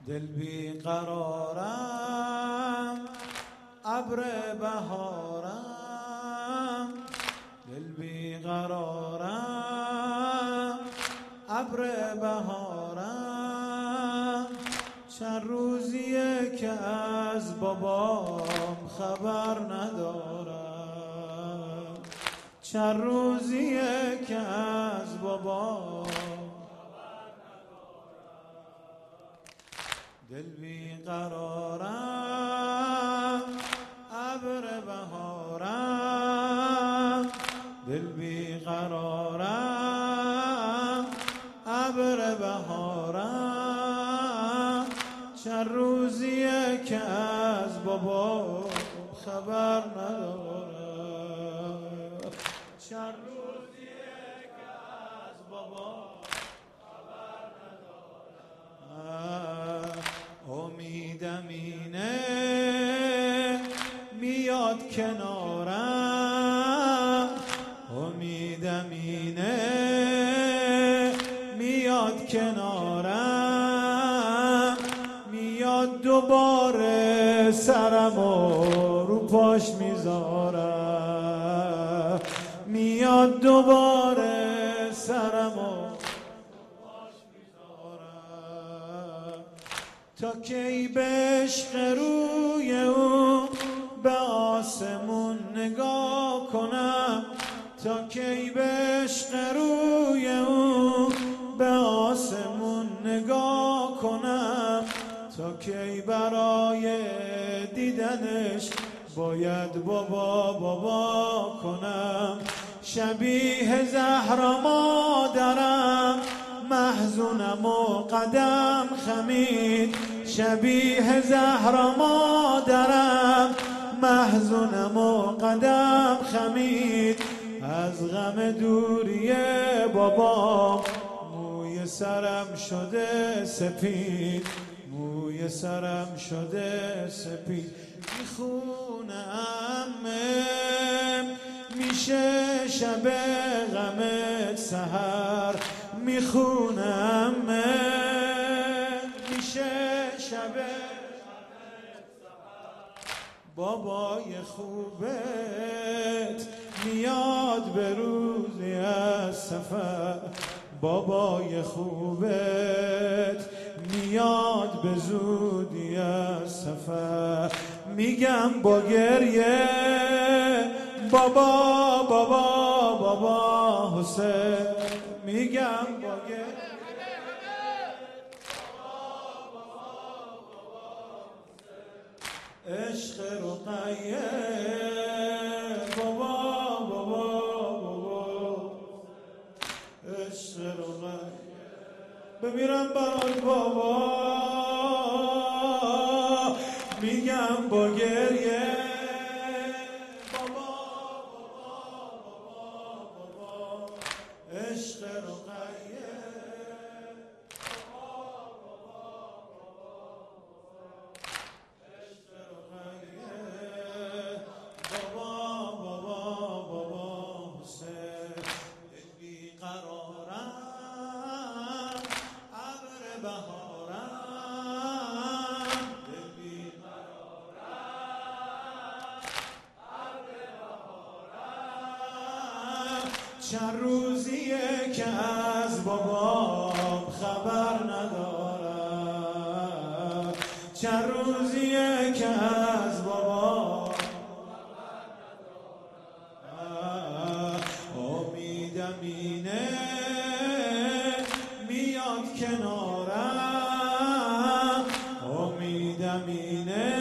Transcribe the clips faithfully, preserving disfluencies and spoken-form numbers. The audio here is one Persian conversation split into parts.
دل بی قرارم ابر بهارم، دل بی قرارم ابر بهارم. چند روزیه که از بابام خبر ندارم، چند روزیه که از بابام دل بی قرارم ابر بهارم، دل بی قرارم ابر بهارم. چند روزیه که از بابا خبر ندارم، چند روزیه که از بابا خبر ندارم. امیدم اینه میاد کنارم، امیدم اینه میاد کنارم. میاد دوباره سرمو رو پاش میذارم، میاد دوباره سرمو تا کی به عشق روی او به آسمون نگاه کنم، تا کی به عشق روی او به آسمون نگاه کنم. تا کی برای دیدنش باید بابا بابا کنم. شبیه زهرا مادرم محزونم و قدم خمید، شبیه زهرا مادرم محزونم و قدم خمید. از غم دوری بابام موی سرم شده سپید، موی سرم شده سپید. میخونم میشه شب غم سحر، میخونم میشه شب بابای خوبت میاد به روزی از سفر، بابای خوبت میاد به زودی از سفر. میگم با گریه بابا بابا بابا حسین، میگم با گریه عشق رقیه بابا بابا بابا عشق رقیه. بمیرم برات بابا، میگم با گریه بابا بابا بابا بابا عشق رقیه چند روزیه که از بابام خبر ندارم، چند روزیه که از بابام خبر ندارم. امیدم اینه میاد کنارم، امیدم اینه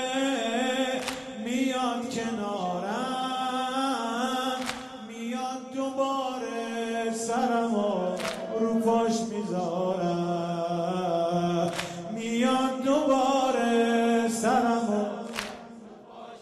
میاد کنارم. دوباره سرمو رو پاش میذارم، میاد دوباره سرمو رو پاش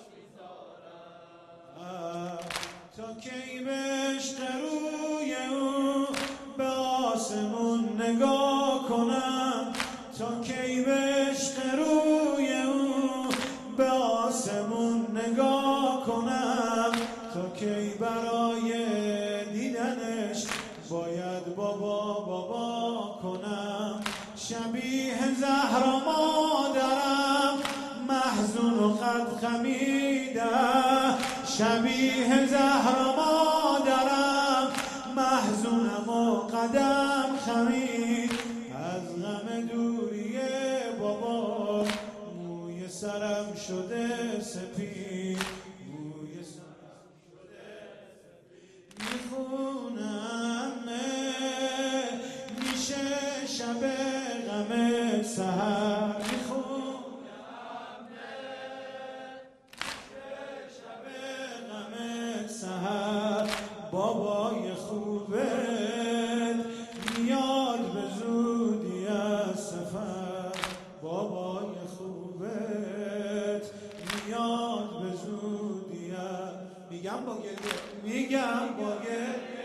میذارم. تا کی به عشق روی او به آسمون نگاه کنم، تا کی به عشق روی او به آسمون نگاه کنم. تا کی برای دیدنش باید بابا بابا کنم. شبیه زهرا مادرم محزون و قد خمیده، شبیه زهرا مادرم محزونم و قدم خمید، از غم دوری بابا موی سرم شده سپید، موی سرم شده سپید. میخونم میشه شب غم سحر، میخونم میشه شب غم سحر، بابای خوبت میاد به زودی از سفر، بابای خوبت میاد به زودی از، میگم با گریه میگم با گریه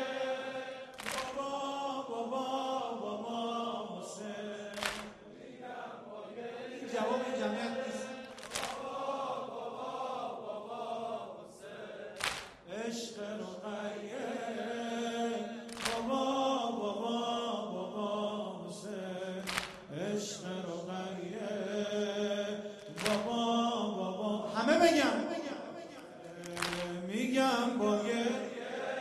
بابا بابا بابا حسین، میگم با گریه جواب جمعیت نیست، بابا بابا بابا حسین عشق رقیه، بابا بابا بابا حسین عشق رقیه، بابا بابا همه بگم میگم با گریه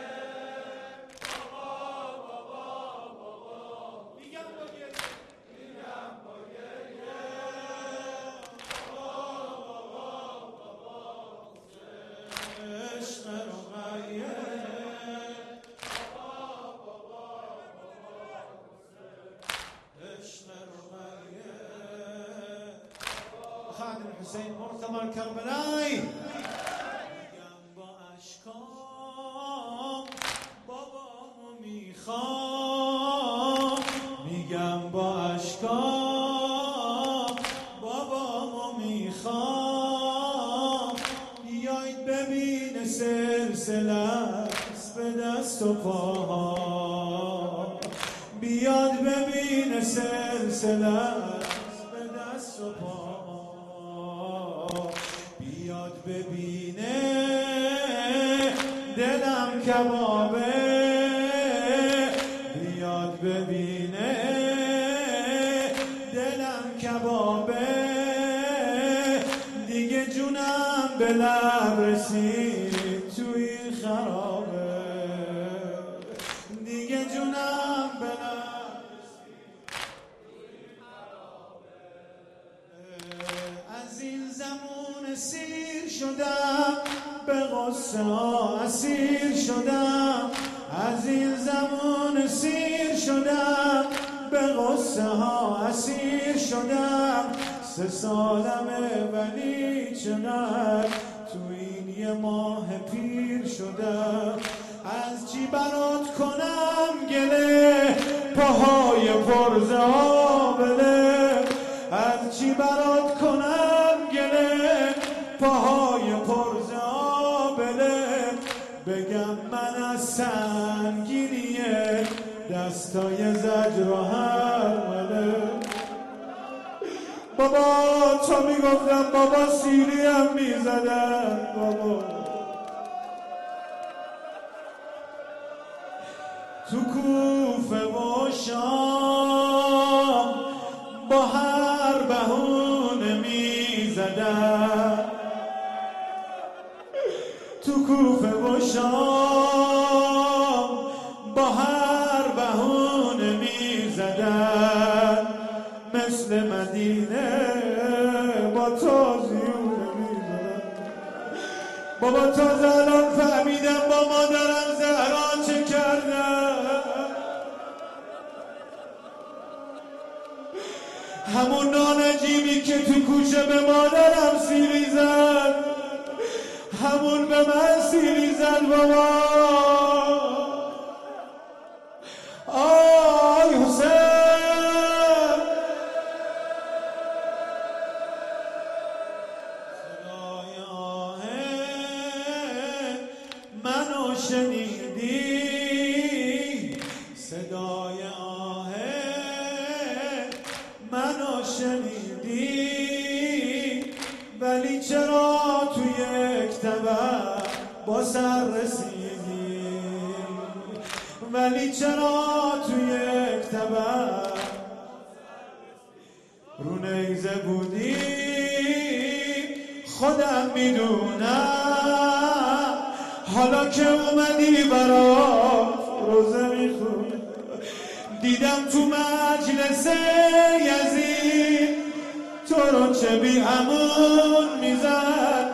بابا بابا بابا، میگم با گریه میگم با گریه بابا بابا بابا عشق رقیه، بابا بابا بابا عشق رقیه. خادم حسین مرتضی کربلایی بابامو میخوام، میگم با اشکام بابامو میخوام، بیایید ببین سلسله است به دست و پاها، بیاد ببین سلسله است به دست و پاها، بیاد ببینه دلم کبابه، بیاد ببینه دلم کبابه، دیگه جونم به لب رسید تو این خرابه، دیگه جونم به لب رسید تو این خرابه، از این زمان سیر شدم به غصه ها اسیر شدم، از این زمان سیر شدم به غصه ها اسیر شدم، سه سالمه ولی چقدر تو این یه ماه پیر شدم، از چی برات کنم گله پاهای پرزه آبله، از چی برات کنم گله پاهای پرزه آبله، بگم من از سنگینی دستای زجر و هرمله، بابا تو میگفتم بابا سیلی هم میزدن، بابا تو کوفه و شام با هر بهونه میزدن، تو کوفه و شام با هر بهونه میزدن، مثل مدینه با تازیونه میزدن، بابا تازه الان فهمیدم با مادرم زهرا چه کردن، همون نانجیبی که تو کوچه به مادرم سیری زد، همون به من سیری زد بابا، آی حسین. صدای آه منو شنیدی، صدای آه منو شنیدی، ولی چرا تو یک طبق با سر رسیدی، ولی چرا تو یک طبق نیزه بودی خودم میدونم، حالا که اومدی برات روزه میخونم. دیدم تو مجلس یزید تو رو چه بی امون میزد،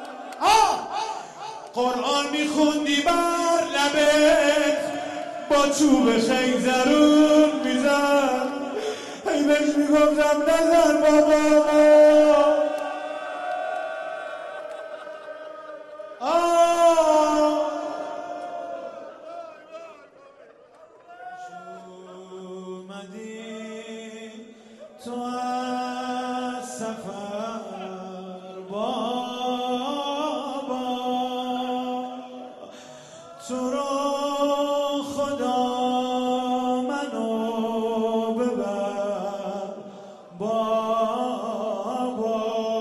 قرآن میخوندی بر لبت با چوب خیزرون میزد. هی بهش میگفتم نزن بابا. تو از سفر بابا، تو رو خدا منو ببر بابا،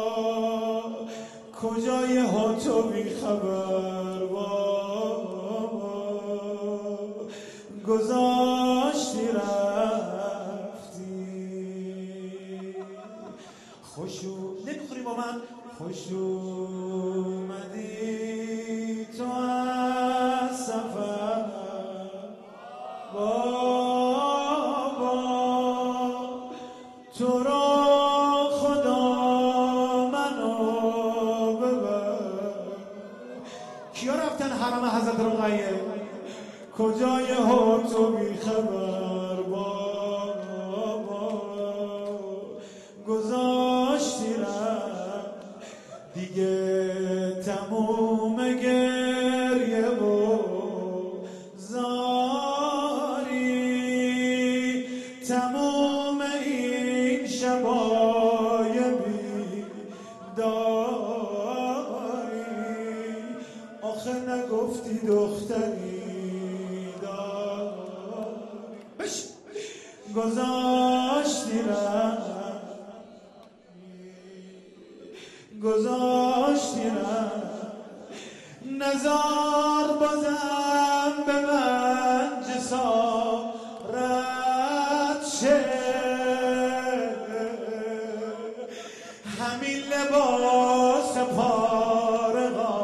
کجای ها تو بی خبر بابا، گذاشتی خوشو نمیخوری با من. خوش اومدی تو از سفر بابا، تو رو خدا منو ببر. کیا رفتن حرم حضرت رقیه؟ کجای ها تو بی خبر بابا، گذاشتی دیگه تموم گریه و زاری، تموم این شبای بیداری. آخه نگفتی دختری داری، گذاشتی گذاشتی نزار بازم به من جسارت شه، همین لباس پاره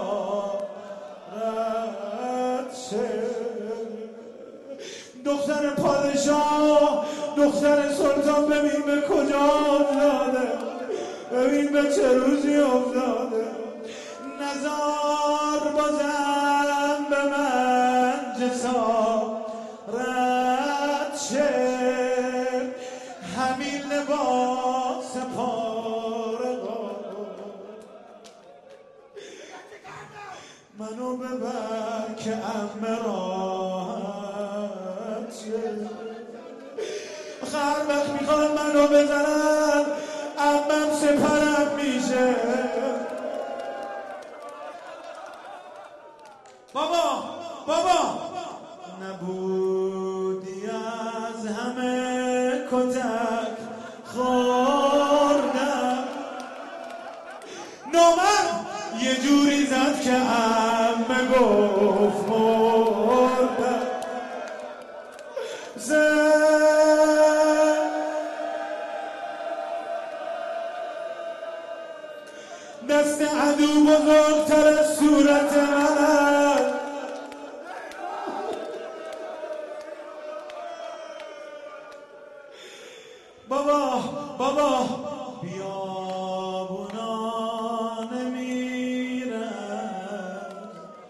غارت شه. دختر پادشاه دختر سلطان ببین به کجا افتاده، ببین به چه روزی افتاده. نزار بازم به من جسارت شه، همین لباس پاره منو ببر که عمه راحت شه. هر وقت میخواد منو بزنن عمم سپرم میشه. بابا بابا نبودی از همه کتک خوردم، نامرد یه جوری زد که عمه گفت مردم. دست عدو بزرگتر از صورت من، بابا بابا بیابونا نمیرن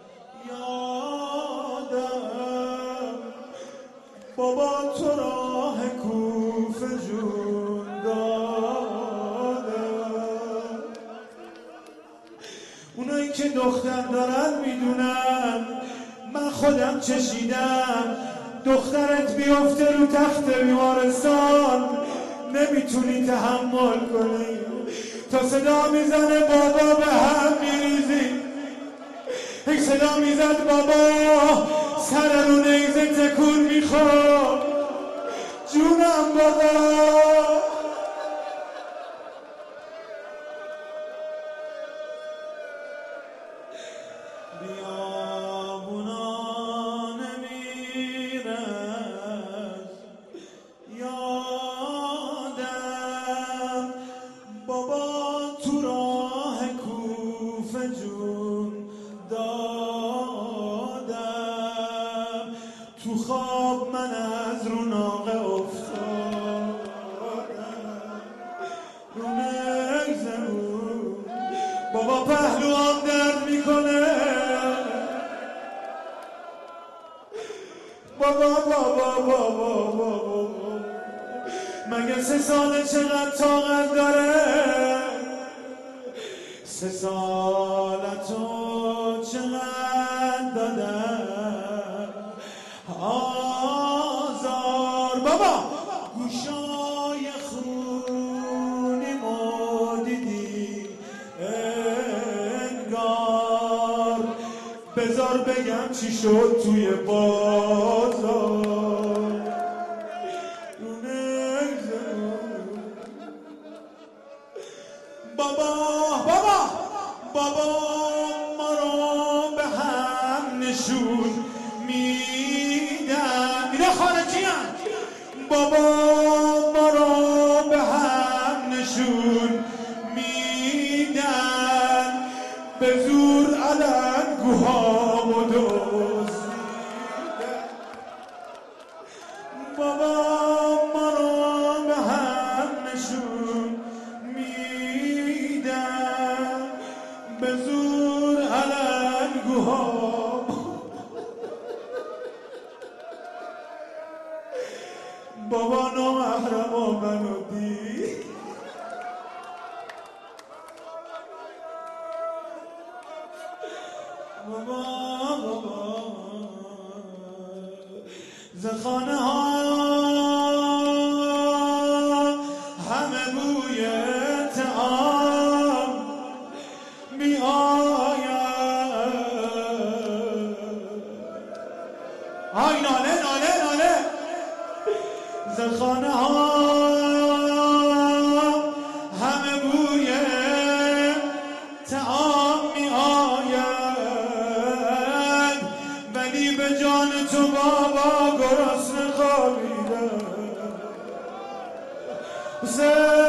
یادم، بابا تو راه کوفه جون دادم. اونایی که دختر دارن میدونن، من خودم چشیدم. دخترت بیفته رو تخت بیمارستان نمیتونی تحمل کنی، تا صدا میزنه بابا به هم میریزی. یک صدا میزد بابا سر رو نیزه تکون میخورد، جونم بابا. بیابونا نمیرد یادم، تو خواب من از رو ناقه افتادم رو نگذرون بابا پهلوان درد میکنه بابا بابا بابا بابا مگه سه ساله چقدر طاقت داره سه سالتو چقدر دادن آزار بابا گوشای خونی مدیدی انگار بذار بگم چی شد توی بازار بابا بابا بابا ما رو به هم نشون میدن اینا خارجی هم بابا ما رو به هم نشون میدن به زور علنگوهامو دزدیدن بابا ما رو به هم نشون میدن به زور علنگوهامو بابا نامحرم و منو دید بابا بابا زخانه ها همه بوی طعام می آید آی ناله ناله ناله زخانه ها همه بوی طعام می آید ولی به جان تو بابا گرسنه خوابیدم